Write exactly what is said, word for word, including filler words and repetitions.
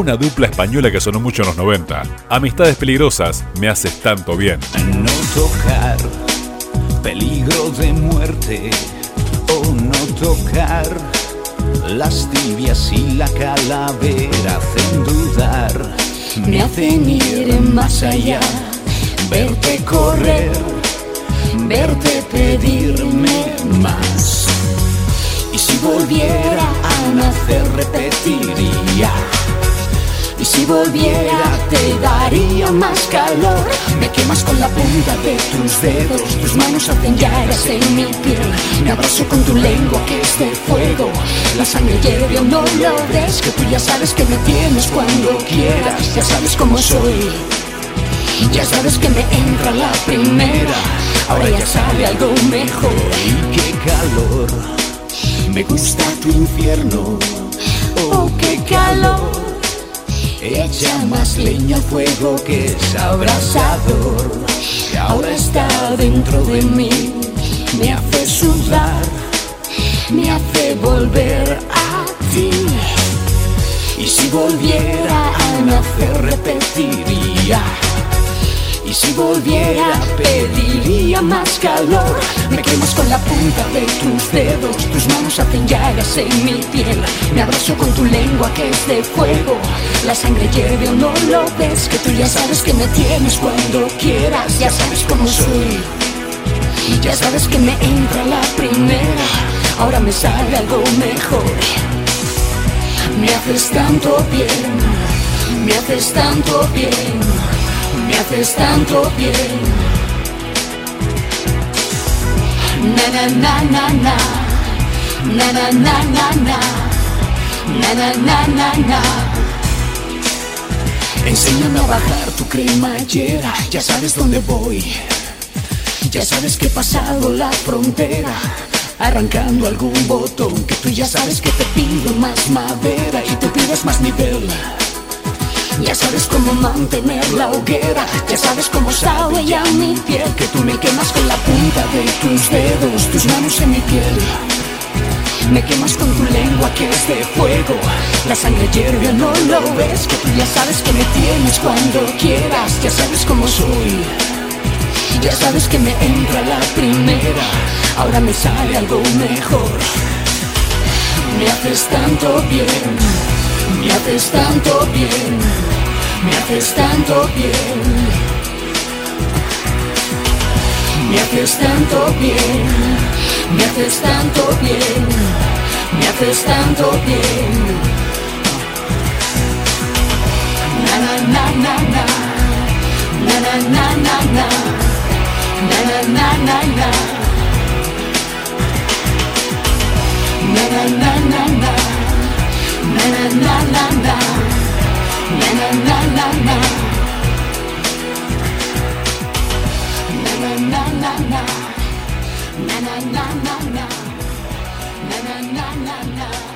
una dupla española que sonó mucho en los noventa. Amistades peligrosas, me haces tanto bien. No tocar, peligro de muerte, o no tocar, las tibias y la calavera hacen dudar, me hacen ir más allá, verte correr, verte pedirme más. Y si volviera a nacer repetiría, y si volviera te daría más calor. Me quemas con la punta de tus dedos, tus manos hacen llagas en mi piel. Me abrazo con tu lengua que es de fuego, la sangre hierve o no lo ves, que tú ya sabes que me tienes cuando quieras. Ya sabes cómo soy, ya sabes que me entra la primera, ahora ya sale algo mejor. Y qué calor, me gusta tu infierno, oh qué calor. Echa más leña al fuego que es abrasador, y ahora está dentro de mí, me hace sudar, me hace volver a ti. Y si volviera a nacer repetiría, y si volviera pediría más calor. Me quemas con la punta de tus dedos, tus manos hacen llagas en mi piel. Me abrazo con tu lengua que es de fuego, la sangre hierve o no lo ves, que tú ya sabes que me tienes cuando quieras. Ya sabes cómo soy, ya sabes que me entra la primera, ahora me sale algo mejor. Me haces tanto bien, me haces tanto bien, me haces tanto bien. Na na na na na, na na na na na, na na na na na. Enséñame a bajar tu cremallera, ya sabes dónde voy, ya sabes que he pasado la frontera, arrancando algún botón, que tú ya sabes que te pido más madera y te pides más nivel. Ya sabes cómo mantener la hoguera, ya sabes cómo sabe ya mi piel, que tú me quemas con la punta de tus dedos, tus manos en mi piel. Me quemas con tu lengua que es de fuego, la sangre hierve, no lo ves, que tú ya sabes que me tienes cuando quieras. Ya sabes cómo soy, ya sabes que me entra la primera, ahora me sale algo mejor. Me haces tanto bien, me haces tanto bien, me haces tanto bien, me haces tanto bien, me haces tanto bien, me haces tanto bien. Na na na na na, na na na na na, na na na na na, na na na na na, na na na na na, na na na na na, na na na na na, na na na na na, na na na na na.